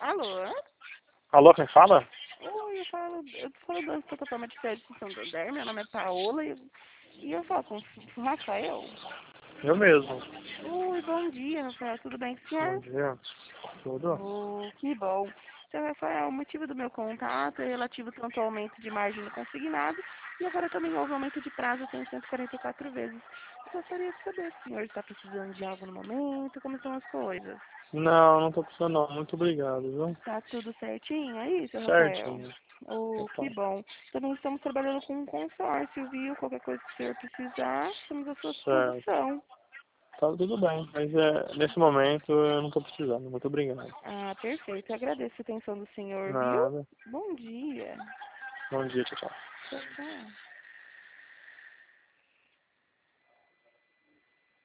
Alô? Alô, quem fala? Oi, eu falo do plataforma de crédito de Santander, meu nome é Paola e eu falo com o Rafael. Eu mesmo. Oi, bom dia, Rafael, tudo bem com o Bom senhor? dia. Tudo? Oh, que bom. Seu Rafael, o motivo do meu contato é relativo tanto ao aumento de margem no consignado e agora também houve aumento de prazo, tem 144 vezes. Eu gostaria de saber se o senhor está precisando de algo no momento, como estão as coisas. Não, não tô precisando não. Muito obrigado, viu? Tá tudo certinho aí, seu Rafael? Certinho. Oh, que Total. bom. Também estamos trabalhando com um consórcio, viu? Qualquer coisa que o senhor precisar, estamos à sua Certo. disposição. Tá tudo bem, mas nesse momento eu não tô precisando. Muito obrigado. Ah, perfeito. Eu agradeço a atenção do senhor, viu? Nada. Bom dia. Bom dia, tchau, tchau. Tchau, tchau.